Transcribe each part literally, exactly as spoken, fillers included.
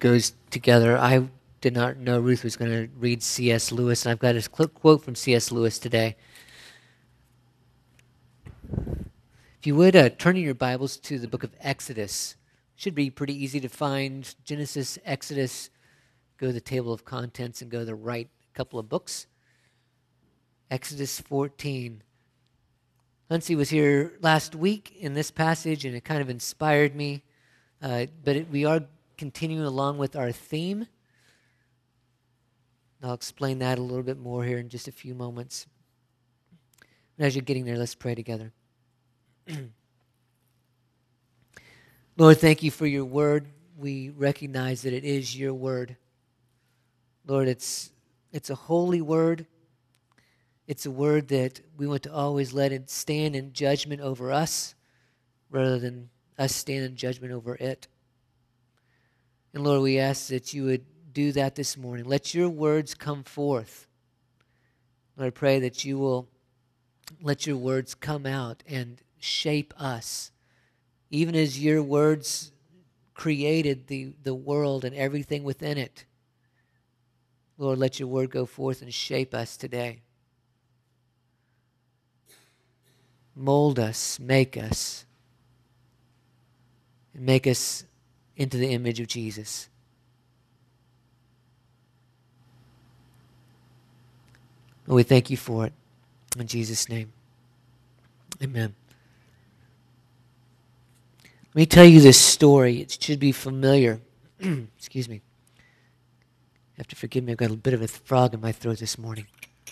goes together. I did not know Ruth was going to read C S Lewis, and I've got a quote from C S Lewis today. If you would, uh, turn in your Bibles to the book of Exodus. Should be pretty easy to find. Genesis, Exodus, go to the table of contents and go to the right couple of books. Exodus fourteen. Huntsy was here last week in this passage, and it kind of inspired me. Uh, but it, we are continuing along with our theme. I'll explain that a little bit more here in just a few moments. And as you're getting there, let's pray together. Lord, thank you for your word. We recognize that it is your word. Lord, it's it's a holy word. It's a word that we want to always let it stand in judgment over us rather than us stand in judgment over it. And Lord, we ask that you would do that this morning. Let your words come forth. Lord, I pray that you will let your words come out and shape us. Even as your words created the, the world and everything within it. Lord, let your word go forth and shape us today. Mold us, make us, and make us into the image of Jesus. And we thank you for it. In Jesus' name, amen. Let me tell you this story. It should be familiar. Excuse me. You have to forgive me. I've got a bit of a frog in my throat this morning.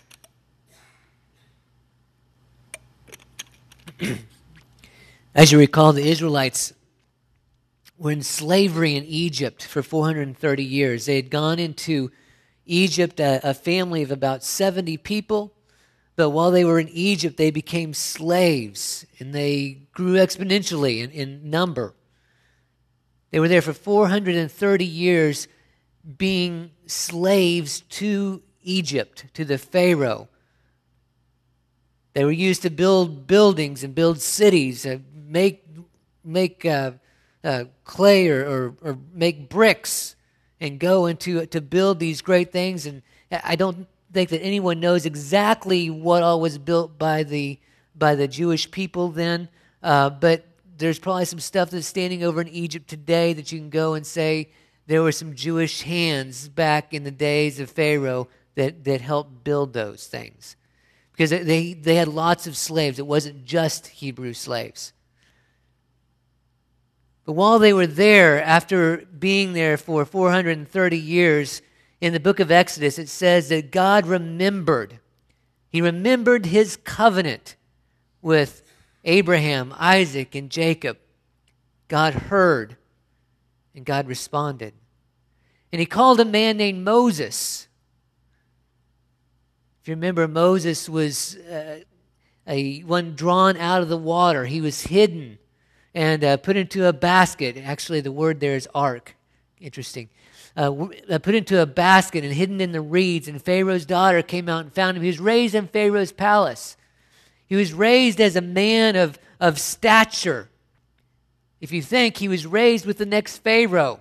As you recall, the Israelites were in slavery in Egypt for four hundred thirty years. They had gone into Egypt, a, a family of about seventy people. But while they were in Egypt, they became slaves, and they grew exponentially in, in number. They were there for four hundred thirty years being slaves to Egypt, to the Pharaoh. They were used to build buildings and build cities, uh, make make uh, uh, clay or, or, or make bricks, and go into to build these great things. And I don't think that anyone knows exactly what all was built by the by the Jewish people then, uh, but there's probably some stuff that's standing over in Egypt today that you can go and say there were some Jewish hands back in the days of Pharaoh that, that helped build those things. Because they, they had lots of slaves. It wasn't just Hebrew slaves. But while they were there, after being there for four hundred thirty years, in the book of Exodus, it says that God remembered. He remembered his covenant with Abraham, Isaac, and Jacob. God heard, and God responded. And he called a man named Moses. If you remember, Moses was uh, a one drawn out of the water. He was hidden and uh, put into a basket. Actually, the word there is ark. Interesting. Uh, put into a basket and hidden in the reeds, and Pharaoh's daughter came out and found him. He was raised in Pharaoh's palace. He was raised as a man of, of stature. If you think, he was raised with the next Pharaoh.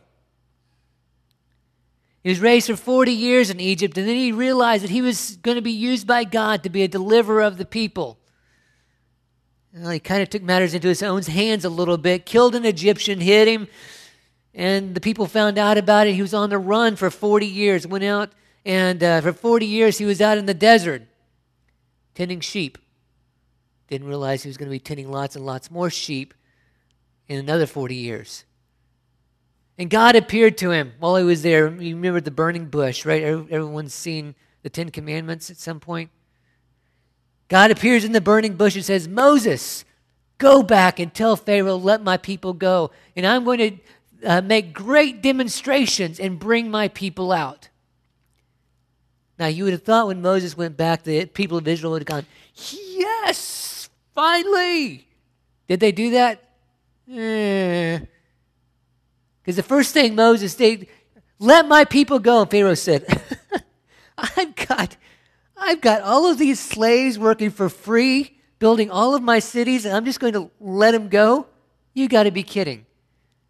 He was raised for forty years in Egypt, and then he realized that he was going to be used by God to be a deliverer of the people. Well, he kind of took matters into his own hands a little bit, killed an Egyptian, hid him, and the people found out about it. He was on the run for forty years, went out, and uh, for forty years he was out in the desert tending sheep. Didn't realize he was going to be tending lots and lots more sheep in another forty years. And God appeared to him while he was there. You remember the burning bush, right? Everyone's seen the Ten Commandments at some point. God appears in the burning bush and says, Moses, go back and tell Pharaoh, let my people go. And I'm going to Uh, make great demonstrations and bring my people out. Now, you would have thought when Moses went back, the people of Israel would have gone, yes, finally. Did they do that? Because eh. the first thing Moses did, let my people go. And Pharaoh said, I've got, I've got all of these slaves working for free, building all of my cities, and I'm just going to let them go? You got to be kidding.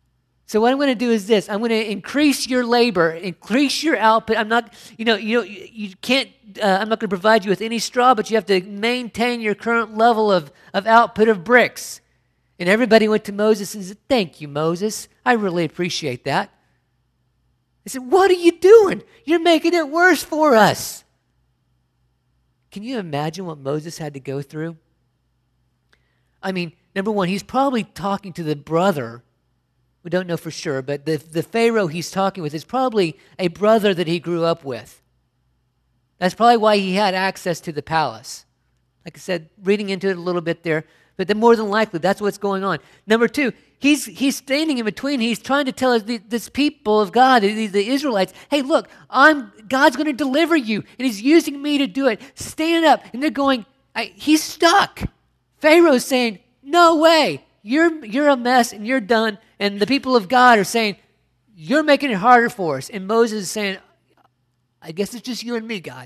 So what I'm going to do is this. I'm going to increase your labor, increase your output. I'm not, you know, you know, you, you can't, uh, I'm not going to provide you with any straw, but you have to maintain your current level of, of output of bricks. And everybody went to Moses and said, thank you, Moses. I really appreciate that. They said, what are you doing? You're making it worse for us. Can you imagine what Moses had to go through? I mean, number one, he's probably talking to the brother. We don't know for sure, but the, the Pharaoh he's talking with is probably a brother that he grew up with. That's probably why he had access to the palace. Like I said, reading into it a little bit there, but then more than likely, that's what's going on. Number two, he's he's standing in between. He's trying to tell the, this people of God, the, the Israelites, hey, look, I'm God's going to deliver you, and he's using me to do it. Stand up. And they're going, I, he's stuck. Pharaoh's saying, no way. You're, you're a mess, and you're done. And the people of God are saying, you're making it harder for us. And Moses is saying, I guess it's just you and me, God.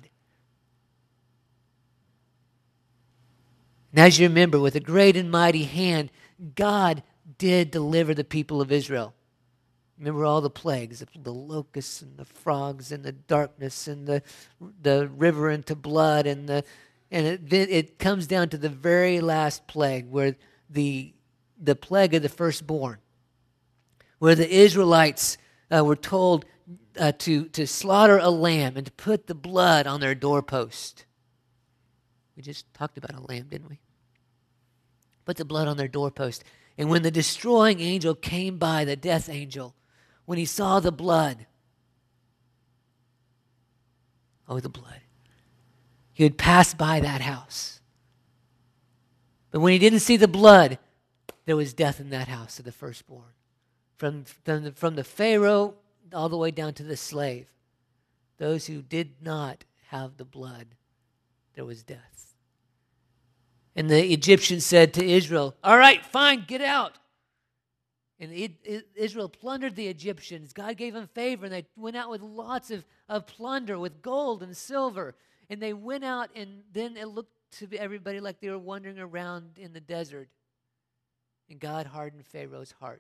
And as you remember, with a great and mighty hand, God did deliver the people of Israel. Remember all the plagues, the locusts and the frogs and the darkness and the, the river into blood. And, the, and it, it comes down to the very last plague, where the, the plague of the firstborn, where the Israelites uh, were told uh, to, to slaughter a lamb and to put the blood on their doorpost. We just talked about a lamb, didn't we? Put the blood on their doorpost. And when the destroying angel came by, the death angel, when he saw the blood, oh, the blood, he would pass by that house. But when he didn't see the blood, there was death in that house of the firstborn. From, from, the, from the Pharaoh all the way down to the slave. Those who did not have the blood, there was death. And the Egyptians said to Israel, all right, fine, get out. And it, it, Israel plundered the Egyptians. God gave them favor, and they went out with lots of, of plunder, with gold and silver. And they went out, and then it looked to everybody like they were wandering around in the desert. And God hardened Pharaoh's heart.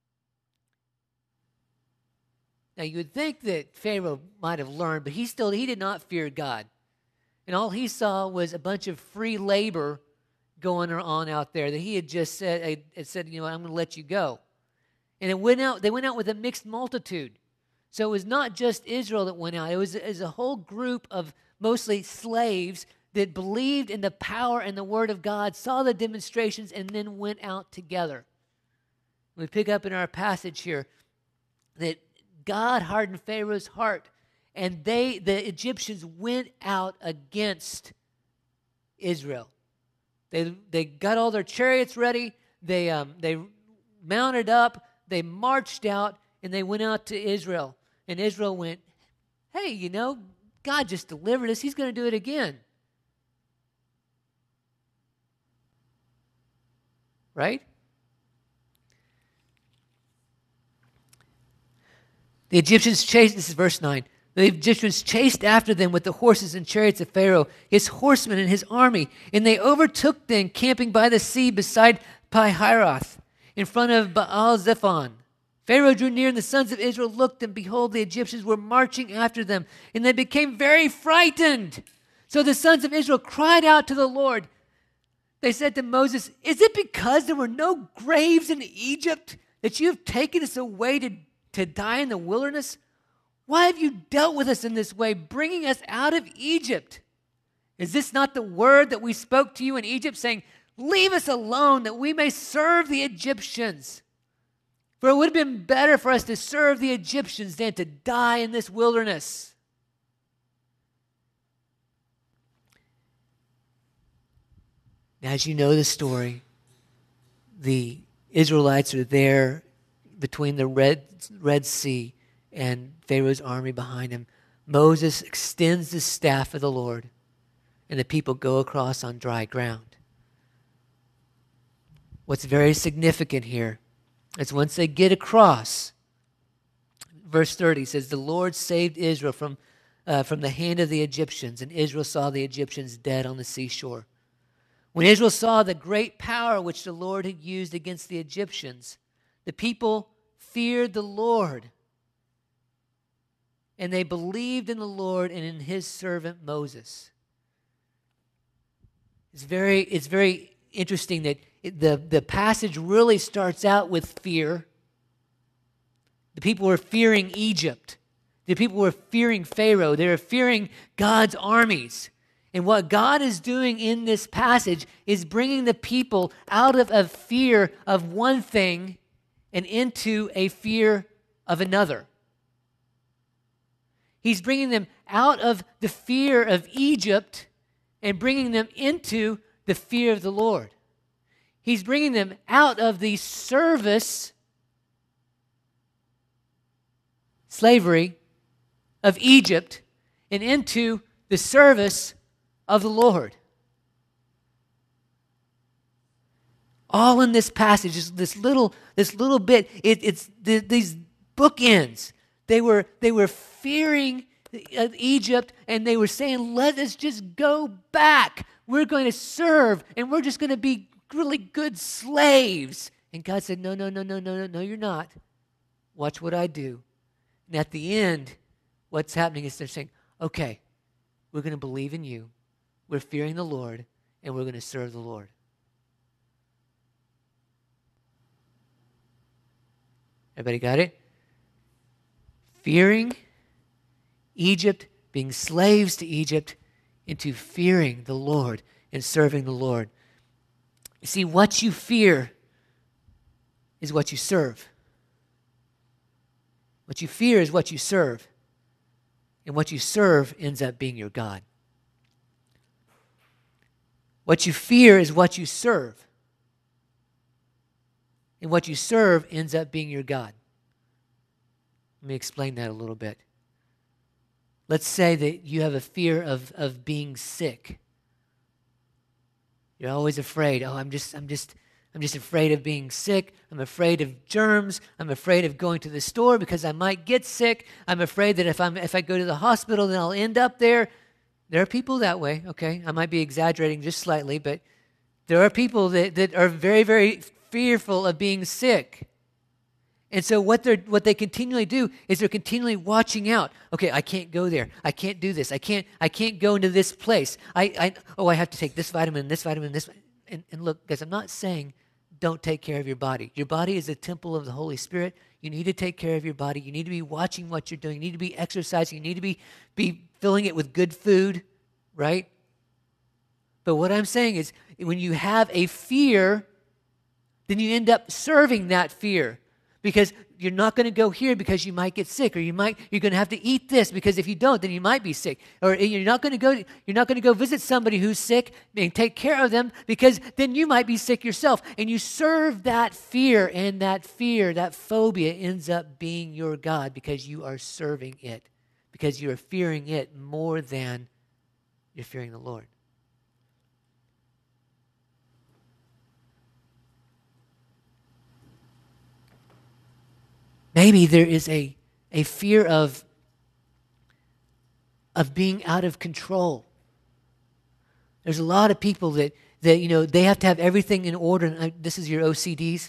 Now, you would think that Pharaoh might have learned, but he still, he did not fear God. And all he saw was a bunch of free labor going on out there that he had just said, had said, you know, I'm going to let you go. And it went out, they went out with a mixed multitude. So it was not just Israel that went out. It was, it was a whole group of mostly slaves that believed in the power and the word of God, saw the demonstrations, and then went out together. We pick up in our passage here that God hardened Pharaoh's heart, and they, the Egyptians, went out against Israel. They, they got all their chariots ready. They, um, they mounted up. They marched out, and they went out to Israel. And Israel went, hey, you know, God just delivered us. He's going to do it again. Right? The Egyptians chased, this is verse nine. The Egyptians chased after them with the horses and chariots of Pharaoh, his horsemen and his army, and they overtook them camping by the sea beside Pi-hahiroth, in front of Baal-zephon. Pharaoh drew near, and the sons of Israel looked, and behold, the Egyptians were marching after them, and they became very frightened. So the sons of Israel cried out to the Lord. They said to Moses, is it because there were no graves in Egypt that you have taken us away to, to die in the wilderness? Why have you dealt with us in this way, bringing us out of Egypt? Is this not the word that we spoke to you in Egypt, saying, leave us alone that we may serve the Egyptians? For it would have been better for us to serve the Egyptians than to die in this wilderness. Now, as you know the story, the Israelites are there between the Red, Red Sea and Pharaoh's army behind him. Moses extends the staff of the Lord, and the people go across on dry ground. What's very significant here is once they get across, verse thirty says, the Lord saved Israel from, uh, from the hand of the Egyptians, and Israel saw the Egyptians dead on the seashore. When Israel saw the great power which the Lord had used against the Egyptians, the people feared the Lord. And they believed in the Lord and in his servant Moses. It's very, it's very interesting that it, the, the passage really starts out with fear. The people were fearing Egypt. The people were fearing Pharaoh. They were fearing God's armies. And what God is doing in this passage is bringing the people out of a fear of one thing and into a fear of another. He's bringing them out of the fear of Egypt and bringing them into the fear of the Lord. He's bringing them out of the service, slavery of Egypt and into the service of the Lord. All in this passage, this little, this little bit, it, it's the, these bookends. They were, they were fearing Egypt, and they were saying, let us just go back. We're going to serve, and we're just going to be really good slaves. And God said, no, no, no, no, no, no, no, you're not. Watch what I do. And at the end, what's happening is they're saying, okay, we're going to believe in you. We're fearing the Lord, and we're going to serve the Lord. Everybody got it? Fearing Egypt, being slaves to Egypt, into fearing the Lord and serving the Lord. You see, what you fear is what you serve. What you fear is what you serve. And what you serve ends up being your God. What you fear is what you serve. And what you serve ends up being your God. Let me explain that a little bit. Let's say that you have a fear of, of being sick. You're always afraid. Oh, I'm just, I'm just, I'm just afraid of being sick. I'm afraid of germs. I'm afraid of going to the store because I might get sick. I'm afraid that if I'm if I go to the hospital, then I'll end up there. There are people that way, okay? I might be exaggerating just slightly, but there are people that, that are very, very fearful of being sick. And so what they what they continually do is they're continually watching out. Okay, I can't go there. I can't do this. I can't I can't go into this place. I, I oh I have to take this vitamin, this vitamin, this. And, and look, guys, I'm not saying don't take care of your body. Your body is a temple of the Holy Spirit. You need to take care of your body. You need to be watching what you're doing. You need to be exercising. You need to be be filling it with good food, right? But what I'm saying is when you have a fear, then you end up serving that fear. Because you're not going to go here because you might get sick, or you might you're going to have to eat this because if you don't, then you might be sick. Or you're not going to go you're not going to go visit somebody who's sick and take care of them because then you might be sick yourself. And you serve that fear, and that fear, that phobia ends up being your God because you are serving it, because you're fearing it more than you're fearing the Lord. Maybe there is a, a fear of, of being out of control. There's a lot of people that, that, you know, they have to have everything in order. And I, this is your O C Ds,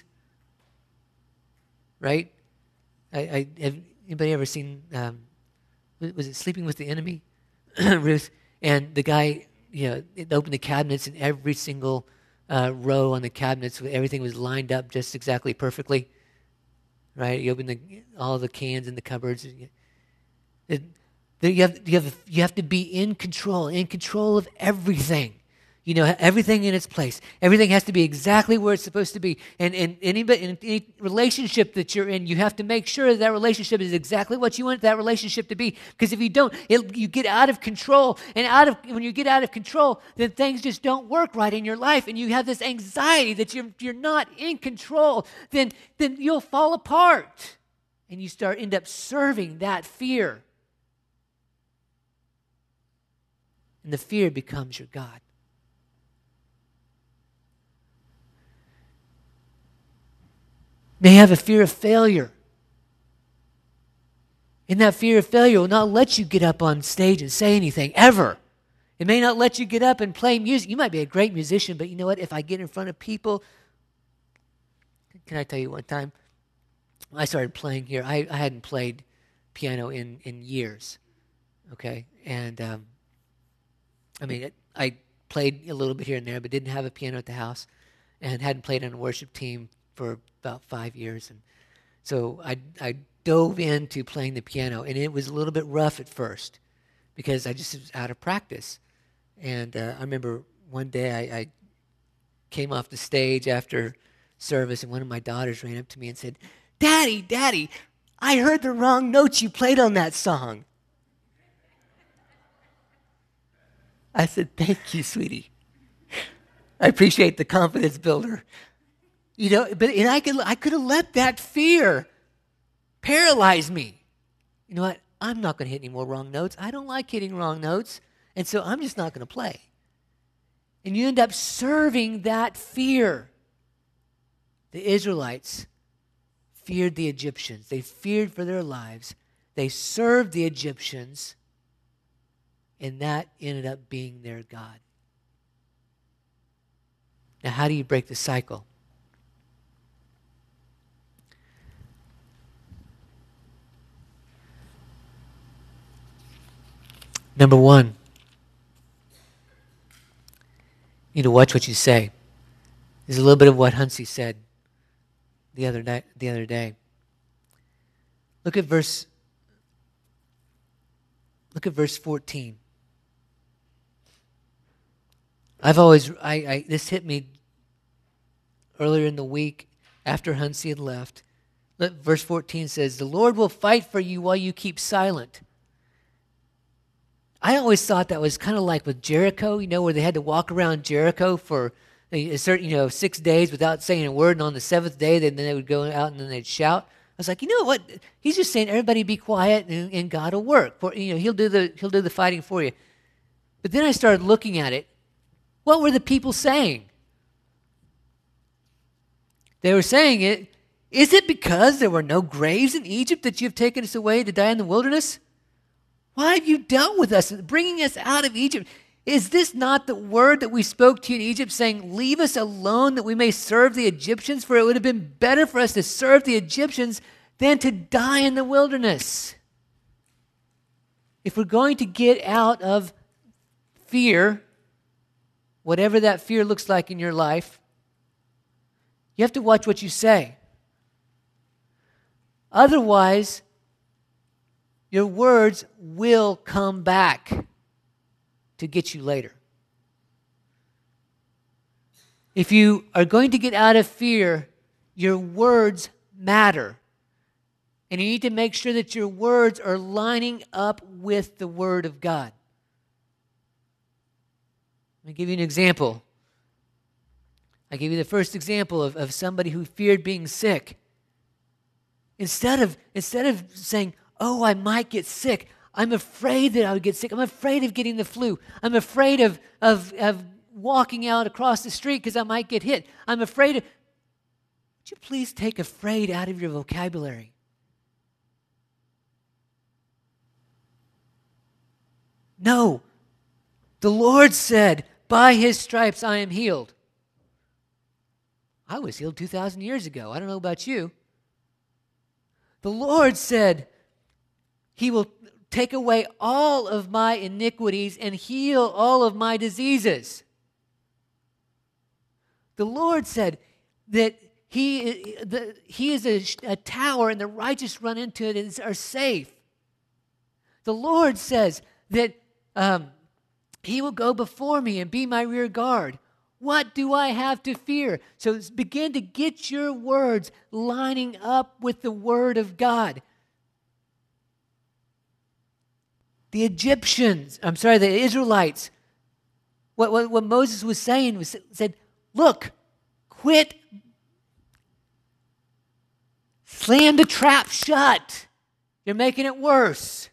right? I, I have anybody ever seen, um, was it Sleeping with the Enemy, Ruth? And the guy, you know, it opened the cabinets, and every single uh, row on the cabinets, everything was lined up just exactly perfectly. Right, you open the, all the cans in the cupboards. It, you have you have you have to be in control, in control of everything. You know, everything in its place. Everything has to be exactly where it's supposed to be. And and anybody in any relationship that you're in, you have to make sure that, that relationship is exactly what you want that relationship to be. Because if you don't, it, you get out of control. And out of when you get out of control, then things just don't work right in your life. And you have this anxiety that you're you're not in control. Then then you'll fall apart, and you start end up serving that fear. And the fear becomes your God. May have a fear of failure. And that fear of failure will not let you get up on stage and say anything, ever. It may not let you get up and play music. You might be a great musician, but you know what? If I get in front of people, can I tell you one time? I started playing here. I, I hadn't played piano in, in years, okay? And, um, I mean, it, I played a little bit here and there, but didn't have a piano at the house and hadn't played on a worship team for about five years. And so I, I dove into playing the piano, and it was a little bit rough at first because I just was out of practice. And uh, I remember one day I, I came off the stage after service, and one of my daughters ran up to me and said, Daddy, Daddy, I heard the wrong notes you played on that song. I said, thank you, sweetie. I appreciate the confidence builder. You know, but and I could I could have let that fear paralyze me. You know what? I'm not going to hit any more wrong notes. I don't like hitting wrong notes, and so I'm just not going to play. And you end up serving that fear. The Israelites feared the Egyptians. They feared for their lives. They served the Egyptians, and that ended up being their God. Now, how do you break the cycle? Number one, you need to watch what you say. There's a little bit of what Huntsy said the other day. The other day. Look at verse. Look at verse fourteen. I've always I, I this hit me earlier in the week after Huntsy had left. Look, verse fourteen says, "The Lord will fight for you while you keep silent." I always thought that was kind of like with Jericho, you know, where they had to walk around Jericho for a certain, you know, six days without saying a word, and on the seventh day, then they would go out and then they'd shout. I was like, you know what? He's just saying, everybody be quiet, and, and God will work. For, you know, he'll do the he'll do the fighting for you. But then I started looking at it. What were the people saying? They were saying it. Is it because there were no graves in Egypt that you've taken us away to die in the wilderness? Why have you dealt with us, bringing us out of Egypt? Is this not the word that we spoke to you in Egypt, saying, leave us alone that we may serve the Egyptians? For it would have been better for us to serve the Egyptians than to die in the wilderness. If we're going to get out of fear, whatever that fear looks like in your life, you have to watch what you say. Otherwise, your words will come back to get you later. If you are going to get out of fear, your words matter. And you need to make sure that your words are lining up with the Word of God. Let me give you an example. I gave you the first example of, of somebody who feared being sick. Instead of, instead of saying, oh, I might get sick, I'm afraid that I would get sick. I'm afraid of getting the flu. I'm afraid of, of, of walking out across the street because I might get hit. I'm afraid of... Would you please take afraid out of your vocabulary? No. The Lord said, by His stripes I am healed. I was healed two thousand years ago. I don't know about you. The Lord said, He will take away all of my iniquities and heal all of my diseases. The Lord said that He, the, he is a, a tower and the righteous run into it and are safe. The Lord says that um, He will go before me and be my rear guard. What do I have to fear? So begin to get your words lining up with the Word of God. The Egyptians, I'm sorry, the Israelites, what, what, what Moses was saying was said, look, quit, slam the trap shut. You're making it worse.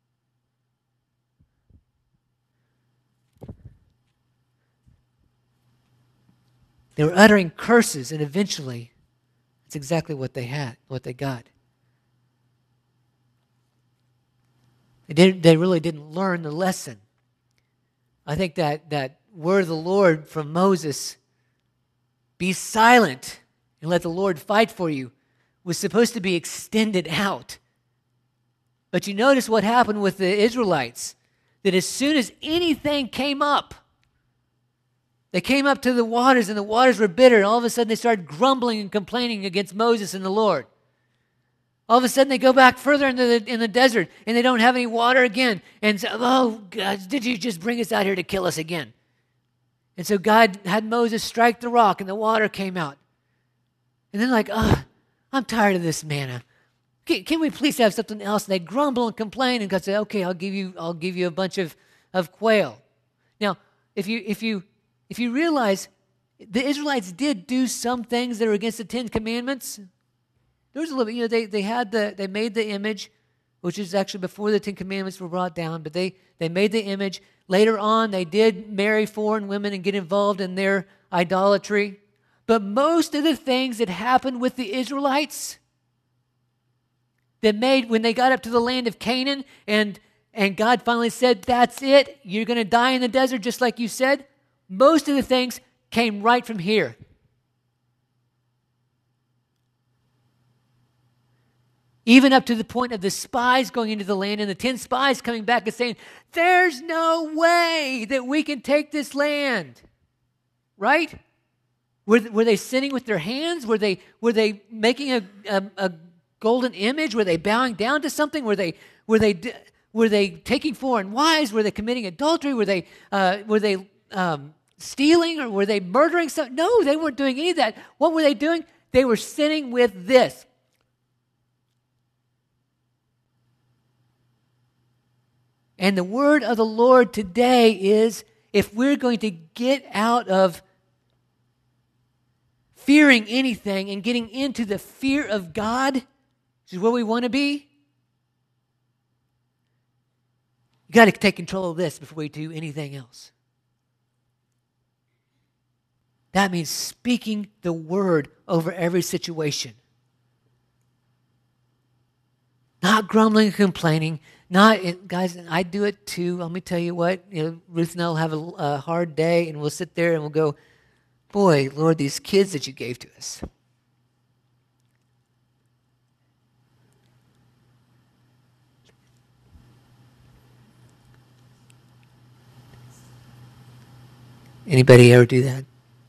They were uttering curses, and eventually, that's exactly what they had, what they got. They didn't, they really didn't learn the lesson. I think that, that word of the Lord from Moses, be silent and let the Lord fight for you, was supposed to be extended out. But you notice what happened with the Israelites, that as soon as anything came up, they came up to the waters and the waters were bitter, and all of a sudden they started grumbling and complaining against Moses and the Lord. All of a sudden they go back further into the, in the desert and they don't have any water again. And so, oh, God, did you just bring us out here to kill us again? And so God had Moses strike the rock and the water came out. And then like, oh, I'm tired of this manna. Can, can we please have something else? And they grumble and complain, and God said, okay, I'll give you, I'll give you a bunch of, of quail. Now, if you, if you, if you realize the Israelites did do some things that were against the Ten Commandments. There was a little bit, you know, they, they had the, they made the image, which is actually before the Ten Commandments were brought down, but they, they made the image. Later on, they did marry foreign women and get involved in their idolatry. But most of the things that happened with the Israelites that made, when they got up to the land of Canaan and, and God finally said, that's it, you're going to die in the desert just like you said, most of the things came right from here. Even up to the point of the spies going into the land and the ten spies coming back and saying, there's no way that we can take this land. Right? Were, were they sinning with their hands? Were they, were they making a, a, a golden image? Were they bowing down to something? Were they, were they, were they taking foreign wives? Were they committing adultery? Were they, uh, were they um, stealing, or were they murdering something? No, they weren't doing any of that. What were they doing? They were sinning with this. And the word of the Lord today is, if we're going to get out of fearing anything and getting into the fear of God, which is where we want to be, you got to take control of this before we do anything else. That means speaking the word over every situation. Not grumbling and complaining. Not, guys, I do it too. Let me tell you what, you know, Ruth and I will have a, a hard day, and we'll sit there and we'll go, boy, Lord, these kids that you gave to us. Anybody ever do that?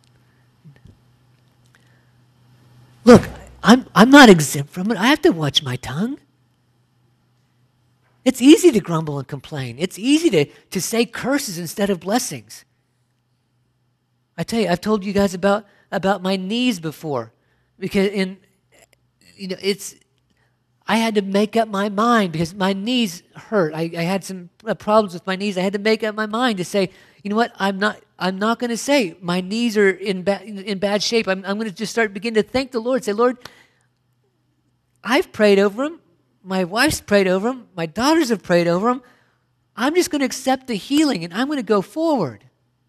Look, I'm I'm not exempt from it. I have to watch my tongue. It's easy to grumble and complain. It's easy to, to say curses instead of blessings. I tell you, I've told you guys about, about my knees before. Because in you know, it's I had to make up my mind because my knees hurt. I, I had some problems with my knees. I had to make up my mind to say, you know what, I'm not I'm not going to say my knees are in bad in bad shape. I'm I'm going to just start begin to thank the Lord. Say, Lord, I've prayed over them. My wife's prayed over them. My daughters have prayed over them. I'm just going to accept the healing, and I'm going to go forward.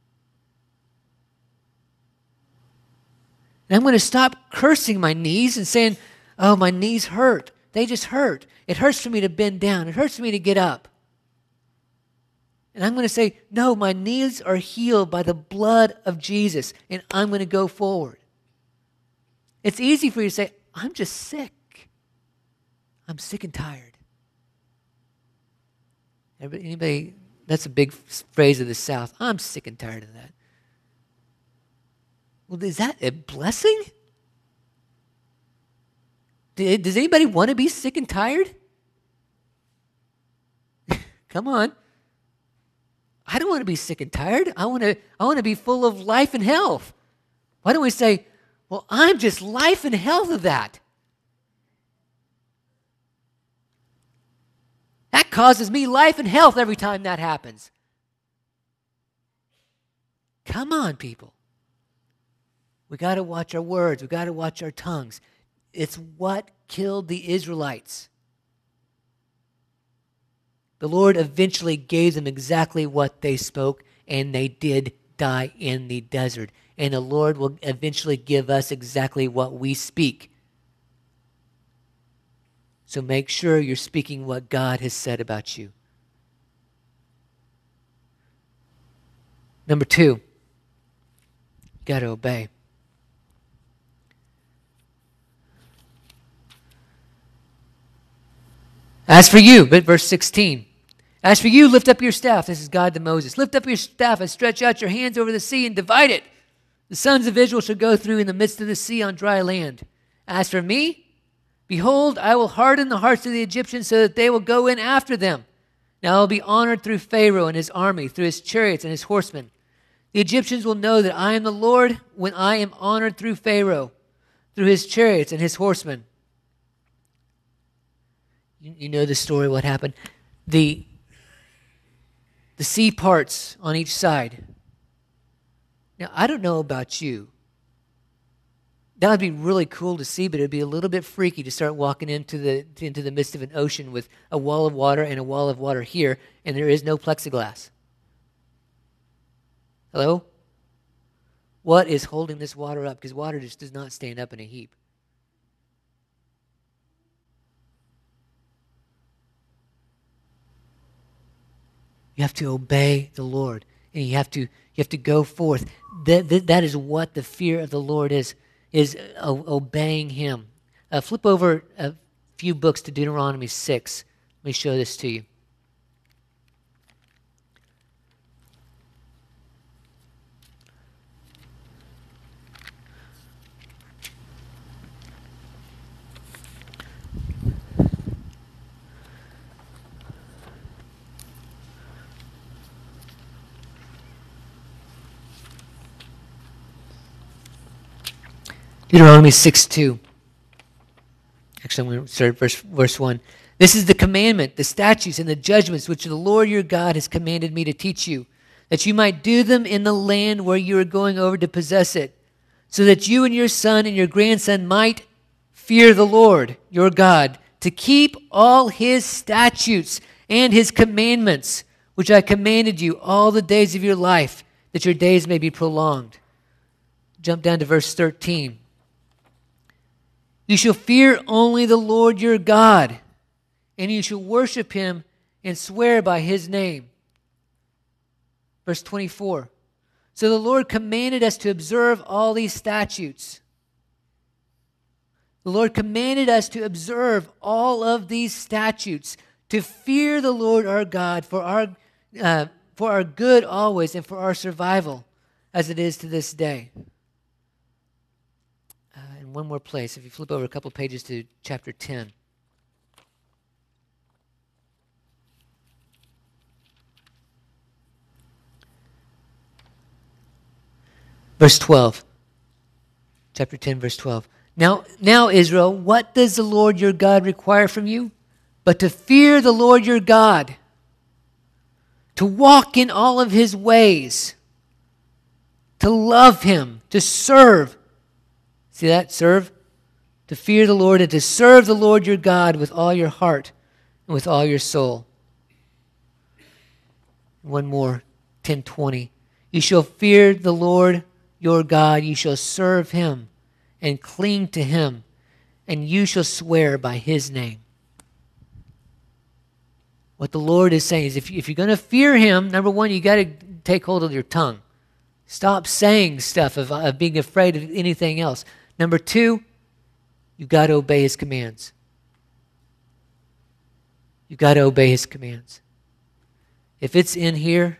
And I'm going to stop cursing my knees and saying, oh, my knees hurt. They just hurt. It hurts for me to bend down. It hurts for me to get up. And I'm going to say, no, my knees are healed by the blood of Jesus, and I'm going to go forward. It's easy for you to say, I'm just sick. I'm sick and tired. Anybody, that's a big phrase of the South. I'm sick and tired of that. Well, is that a blessing? Does anybody want to be sick and tired? Come on. I don't want to be sick and tired. I want to, I want to be full of life and health. Why don't we say, well, I'm just life and health of that. That causes me life and health every time that happens. Come on, people. We got to watch our words. We got to watch our tongues. It's what killed the Israelites. The Lord eventually gave them exactly what they spoke, and they did die in the desert. And the Lord will eventually give us exactly what we speak. So make sure you're speaking what God has said about you. Number two, you got to obey. As for you, but verse sixteen. As for you, lift up your staff. This is God to Moses. Lift up your staff and stretch out your hands over the sea and divide it. The sons of Israel shall go through in the midst of the sea on dry land. As for me, behold, I will harden the hearts of the Egyptians so that they will go in after them. Now I will be honored through Pharaoh and his army, through his chariots and his horsemen. The Egyptians will know that I am the Lord when I am honored through Pharaoh, through his chariots and his horsemen. You, you know the story, what happened. The, the sea parts on each side. Now, I don't know about you. That would be really cool to see, but it would be a little bit freaky to start walking into the into the midst of an ocean with a wall of water and a wall of water here, and there is no plexiglass. Hello? What is holding this water up? Because water just does not stand up in a heap. You have to obey the Lord, and you have to you have to go forth. That, that, that is what the fear of the Lord is. is uh, obeying him. Uh, flip over a few books to Deuteronomy six. Let me show this to you. Deuteronomy six two. Actually, I'm going to start verse, verse one. This is the commandment, the statutes, and the judgments which the Lord your God has commanded me to teach you, that you might do them in the land where you are going over to possess it, so that you and your son and your grandson might fear the Lord your God, to keep all his statutes and his commandments, which I commanded you all the days of your life, that your days may be prolonged. Jump down to verse thirteen. You shall fear only the Lord your God, and you shall worship him and swear by his name. Verse twenty-four. So the Lord commanded us to observe all these statutes. The Lord commanded us to observe all of these statutes, to fear the Lord our God for our, uh, for our good always and for our survival, as it is to this day. One more place. If you flip over a couple pages to chapter ten. Verse twelve. Chapter ten, verse twelve. Now, now, Israel, what does the Lord your God require from you? But to fear the Lord your God, to walk in all of his ways, to love him, to serve. See that? Serve. To fear the Lord and to serve the Lord your God with all your heart and with all your soul. One more, ten twenty. You shall fear the Lord your God. You shall serve him and cling to him, and you shall swear by his name. What the Lord is saying is if, if you're going to fear him, number one, you got to take hold of your tongue. Stop saying stuff of, of being afraid of anything else. Number two, you've got to obey his commands. You've got to obey his commands. If it's in here,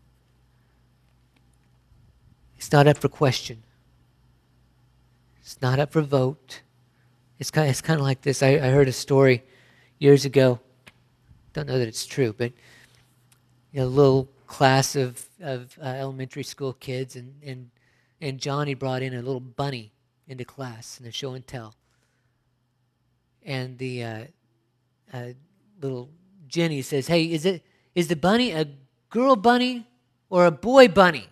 it's not up for question. It's not up for vote. It's kind of, it's kind of like this. I, I heard a story years ago. Don't know that it's true, but you know, a little class of, of uh, elementary school kids, and, and, and Johnny brought in a little bunny into class in a show and tell. And the uh, uh, little Jenny says, hey, is it is the bunny a girl bunny or a boy bunny?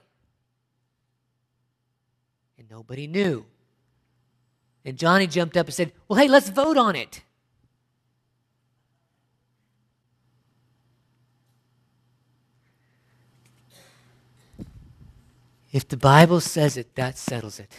And nobody knew. And Johnny jumped up and said, well, hey, let's vote on it. If the Bible says it, that settles it.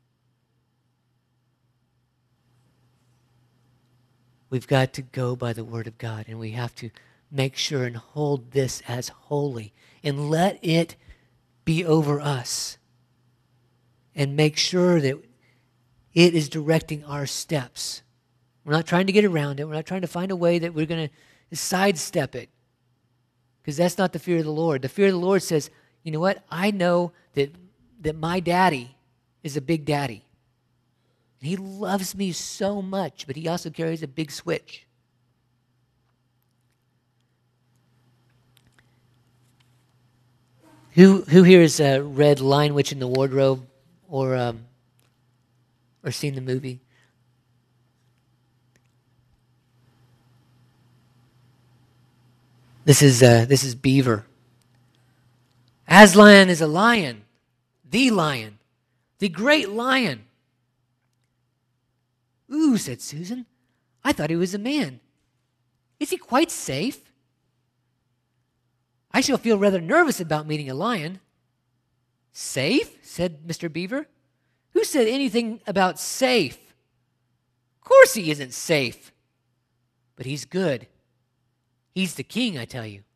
We've got to go by the Word of God, and we have to make sure and hold this as holy and let it be over us, and make sure that it is directing our steps. We're not trying to get around it. We're not trying to find a way that we're going to sidestep it. Because that's not the fear of the Lord. The fear of the Lord says, you know what? I know that, that my daddy is a big daddy. He loves me so much, but he also carries a big switch. Who who here has uh, read Lion, Witch, and the Wardrobe, or um, or seen the movie? This is uh, this is Beaver. Aslan is a lion, the lion, the great lion. Ooh, said Susan, I thought he was a man. Is he quite safe? I shall feel rather nervous about meeting a lion. Safe? Said Mister Beaver. Who said anything about safe? Of course he isn't safe. But he's good. He's the king, I tell you.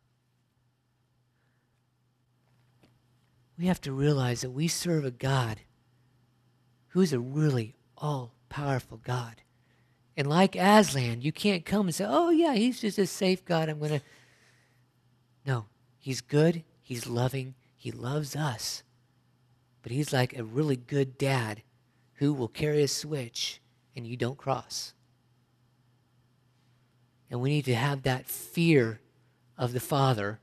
We have to realize that we serve a God who's a really all-powerful God. And like Aslan, you can't come and say, oh yeah, he's just a safe God. I'm going to... No, he's good, he's loving, he loves us. But he's like a really good dad who will carry a switch and you don't cross. And we need to have that fear of the Father.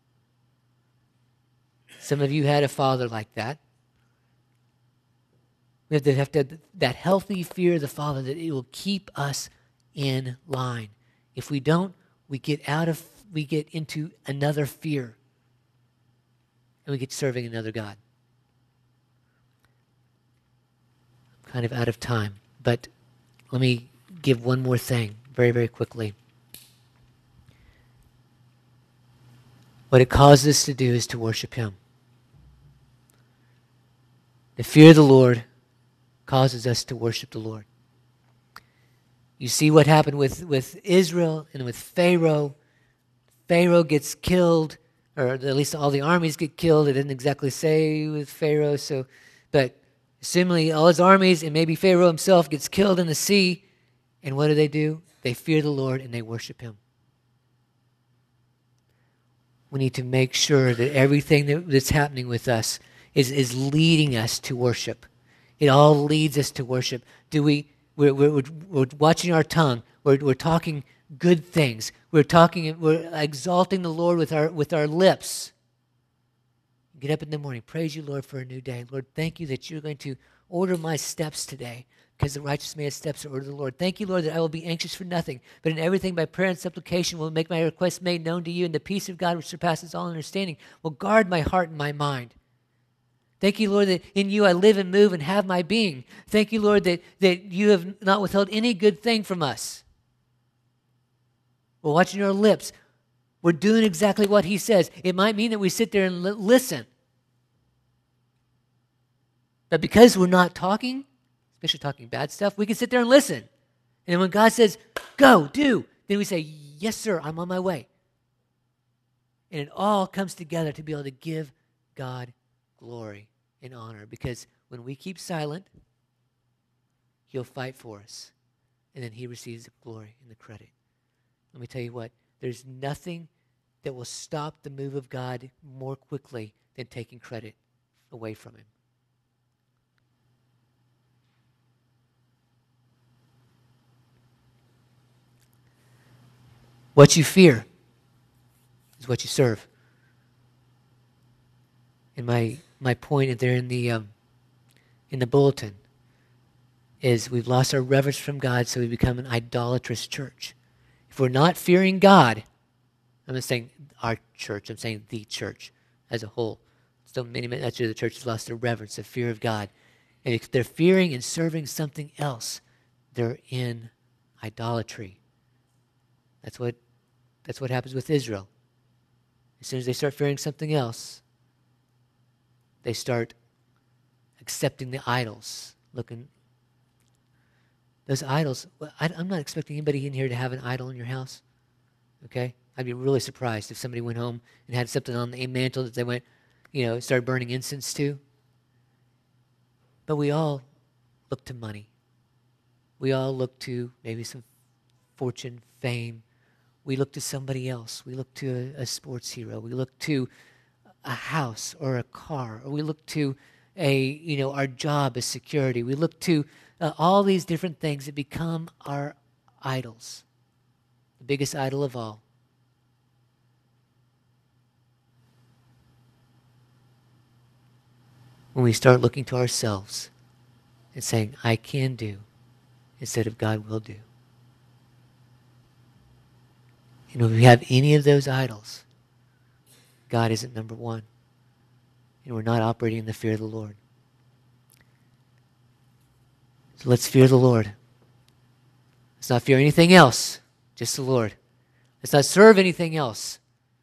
Some of you had a father like that. We have to have to have that healthy fear of the Father that it will keep us in line. If we don't, we get out of we get into another fear. And we get serving another God. I'm kind of out of time, but let me give one more thing very, very quickly. What it causes us to do is to worship Him. The fear of the Lord causes us to worship the Lord. You see what happened with, with Israel and with Pharaoh. Pharaoh gets killed, or at least all the armies get killed. It didn't exactly say with Pharaoh, so, but similarly, all his armies and maybe Pharaoh himself gets killed in the sea. And what do they do? They fear the Lord and they worship Him. We need to make sure that everything that, that's happening with us is, is leading us to worship. It all leads us to worship. Do we? We're, we're, we're watching our tongue. We're, we're talking good things. We're talking. We're exalting the Lord with our with our lips. Get up in the morning. Praise you, Lord, for a new day. Lord, thank you that you're going to order my steps today, because the righteous man steps are ordered of the Lord. Thank you, Lord, that I will be anxious for nothing, but in everything by prayer and supplication will make my requests made known to you, and the peace of God which surpasses all understanding will guard my heart and my mind. Thank you, Lord, that in you I live and move and have my being. Thank you, Lord, that, that you have not withheld any good thing from us. We're watching our lips. We're doing exactly what He says. It might mean that we sit there and li- listen. But because we're not talking, especially talking bad stuff, we can sit there and listen. And when God says, go, do, then we say, yes, sir, I'm on my way. And it all comes together to be able to give God glory and honor. Because when we keep silent, He'll fight for us. And then He receives the glory and the credit. Let me tell you what, there's nothing that will stop the move of God more quickly than taking credit away from Him. What you fear is what you serve. And my my point there in the um, in the bulletin is we've lost our reverence from God, so we become an idolatrous church. If we're not fearing God, I'm not saying our church, I'm saying the church as a whole. So many, many actually the church has lost their reverence, the fear of God. And if they're fearing and serving something else, they're in idolatry. That's what that's what happens with Israel. As soon as they start fearing something else, they start accepting the idols. Looking, those idols, I, I'm not expecting anybody in here to have an idol in your house. Okay? I'd be really surprised if somebody went home and had something on the mantle that they went, you know, started burning incense to. But we all look to money. We all look to maybe some fortune, fame. We look to somebody else. We look to a, a sports hero. We look to a house or a car. Or we look to a, you know, our job as security. We look to uh, all these different things that become our idols. The biggest idol of all. When we start looking to ourselves and saying, I can do, instead of God will do. And when we have any of those idols, God isn't number one. And we're not operating in the fear of the Lord. So let's fear the Lord. Let's not fear anything else, just the Lord. Let's not serve anything else.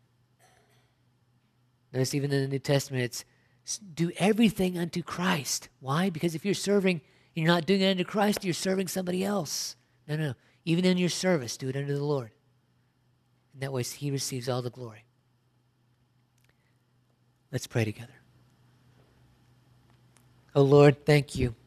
Notice even in the New Testament, it's do everything unto Christ. Why? Because if you're serving and you're not doing it unto Christ, you're serving somebody else. No, no. Even in your service, do it unto the Lord. And that way he receives all the glory. Let's pray together. Oh Lord, thank you